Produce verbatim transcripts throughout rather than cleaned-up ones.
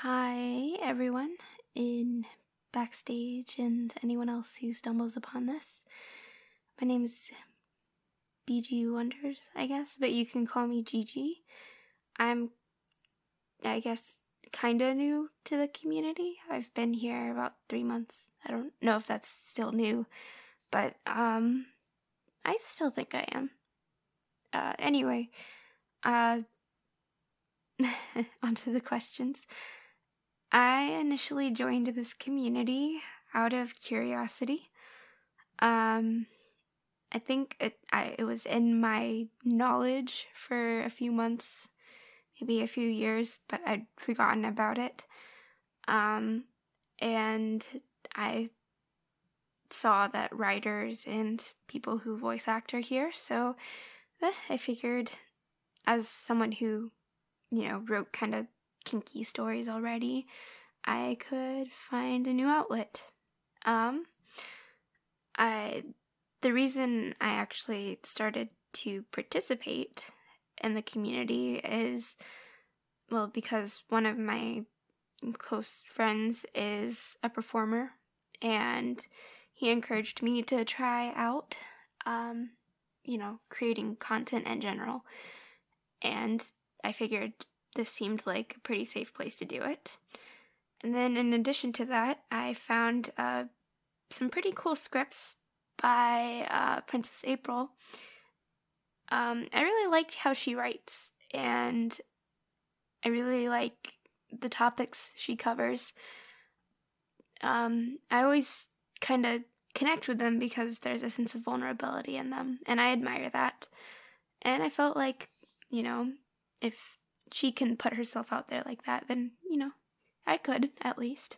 Hi, everyone in Backstage and anyone else who stumbles upon this. My name is B G Wonders, I guess, but you can call me Gigi. I'm, I guess, kinda new to the community. I've been here about three months. I don't know if that's still new, but, um, I still think I am. Uh, anyway, uh, onto the questions. I initially joined this community out of curiosity. Um, I think it I, it was in my knowledge for a few months, maybe a few years, but I'd forgotten about it. Um, and I saw that writers and people who voice act are here, so eh, I figured, as someone who, you know, wrote kind of kinky stories already, I could find a new outlet. Um, I, the reason I actually started to participate in the community is, well, because one of my close friends is a performer, and he encouraged me to try out, um, you know, creating content in general, and I figured this seemed like a pretty safe place to do it. And then in addition to that, I found uh, some pretty cool scripts by uh, Princess April. Um, I really liked how she writes, and I really like the topics she covers. Um, I always kind of connect with them because there's a sense of vulnerability in them, and I admire that. And I felt like, you know, if she can put herself out there like that, then, you know, I could, at least.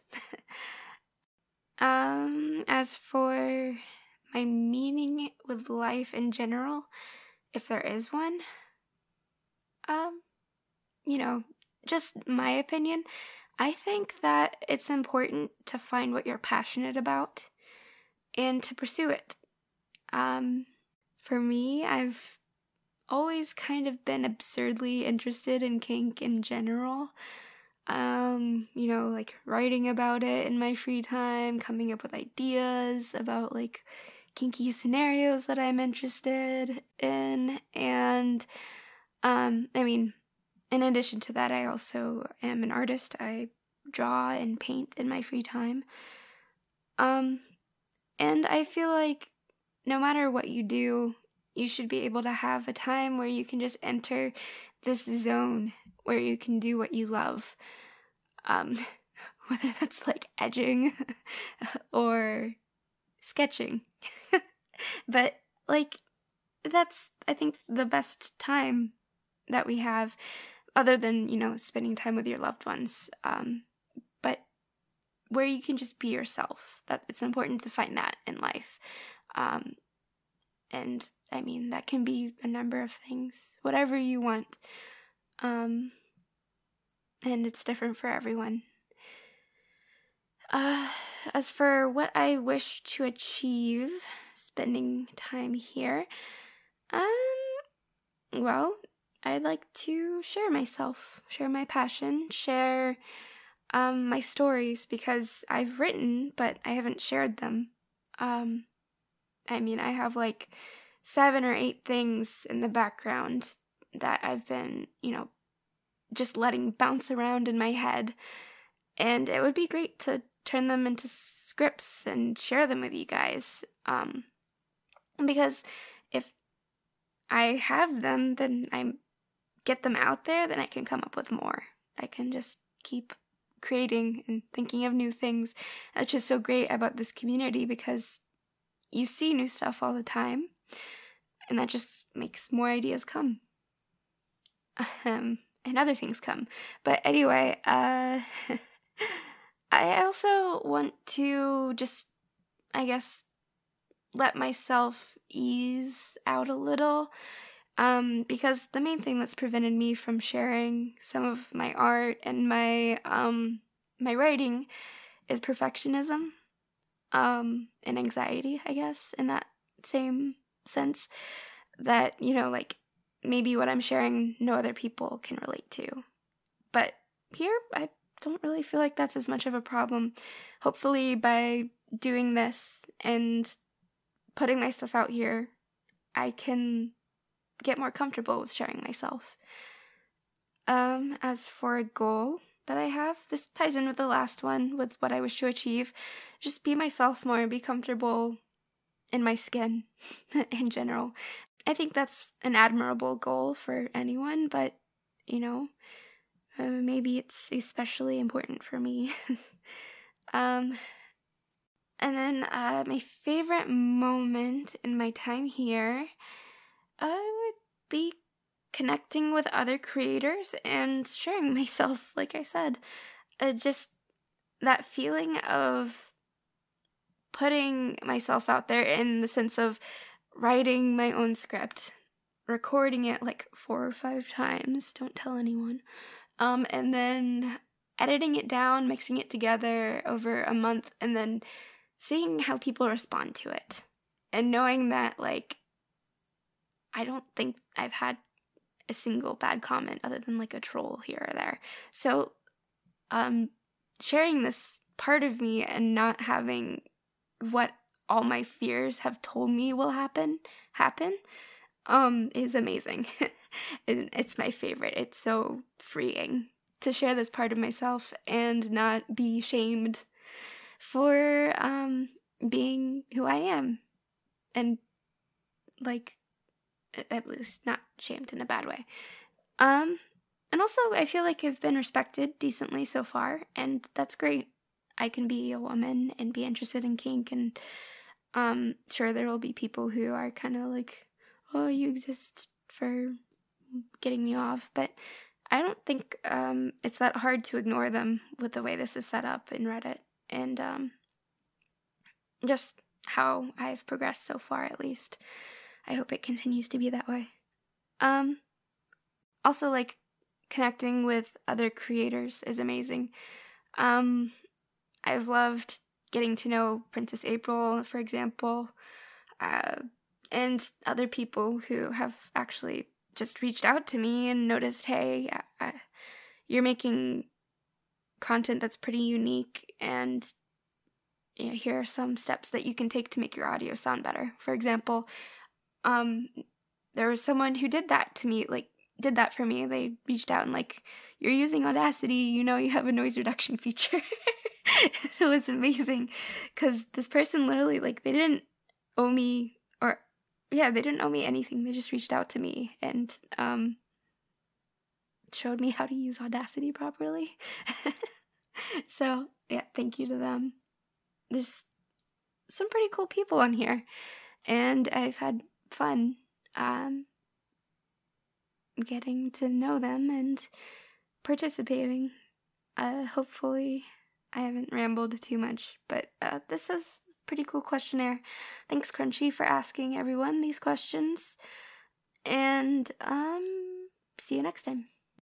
um, as for my meaning with life in general, if there is one, um, you know, just my opinion, I think that it's important to find what you're passionate about and to pursue it. Um, for me, I've always kind of been absurdly interested in kink in general. Um, you know, like writing about it in my free time, coming up with ideas about like kinky scenarios that I'm interested in. And, um, I mean, in addition to that, I also am an artist. I draw and paint in my free time. Um, and I feel like no matter what you do, you should be able to have a time where you can just enter this zone where you can do what you love. Um, whether that's like edging or sketching. But like, that's, I think, the best time that we have, other than, you know, spending time with your loved ones. Um, but where you can just be yourself. That it's important to find that in life. Um, and I mean, that can be a number of things, whatever you want. Um, and it's different for everyone. Uh, as for what I wish to achieve spending time here, um, well, I'd like to share myself, share my passion, share, um, my stories, because I've written, but I haven't shared them. Um, I mean, I have like seven or eight things in the background that I've been, you know, just letting bounce around in my head. And it would be great to turn them into scripts and share them with you guys. Um, because if I have them, then I get them out there, then I can come up with more. I can just keep creating and thinking of new things. That's just so great about this community, because you see new stuff all the time, and that just makes more ideas come. Um, and other things come. But anyway, uh, I also want to just, I guess, let myself ease out a little, um, because the main thing that's prevented me from sharing some of my art and my, um, my writing is perfectionism. Um, and anxiety, I guess, in that same sense, that, you know, like, maybe what I'm sharing no other people can relate to. But here, I don't really feel like that's as much of a problem. Hopefully by doing this and putting my stuff out here, I can get more comfortable with sharing myself. Um, as for a goal that I have, this ties in with the last one, with what I wish to achieve. Just be myself more, be comfortable in my skin in general. I think that's an admirable goal for anyone, but, you know, uh, maybe it's especially important for me. um, and then uh, my favorite moment in my time here uh, would be connecting with other creators and sharing myself, like I said. Uh, just that feeling of putting myself out there in the sense of writing my own script, recording it like four or five times, don't tell anyone, um, and then editing it down, mixing it together over a month, and then seeing how people respond to it. And knowing that, like, I don't think I've had a single bad comment other than like a troll here or there. So, um, sharing this part of me and not having what all my fears have told me will happen, happen, um, is amazing. It's my favorite. It's so freeing to share this part of myself and not be shamed for, um, being who I am. And, like, at least not shamed in a bad way. Um, and also I feel like I've been respected decently so far, and that's great. I can be a woman and be interested in kink, and um, sure, there will be people who are kind of like, oh, you exist for getting me off, but I don't think um, it's that hard to ignore them with the way this is set up in Reddit, and um, just how I've progressed so far, at least. I hope it continues to be that way. Um, also, like, connecting with other creators is amazing. Um, I've loved getting to know Princess April, for example, uh, and other people who have actually just reached out to me and noticed, hey, uh, you're making content that's pretty unique, and you know, here are some steps that you can take to make your audio sound better. For example, Um, there was someone who did that to me, like, did that for me. They reached out and, like, you're using Audacity, you know, you have a noise reduction feature. It was amazing, because this person literally, like, they didn't owe me, or, yeah, they didn't owe me anything. They just reached out to me and, um, showed me how to use Audacity properly. So, yeah, thank you to them. There's some pretty cool people on here, and I've had fun um, getting to know them and participating. Uh, hopefully I haven't rambled too much, but uh, this is a pretty cool questionnaire. Thanks, Crunchy, for asking everyone these questions, and um, see you next time.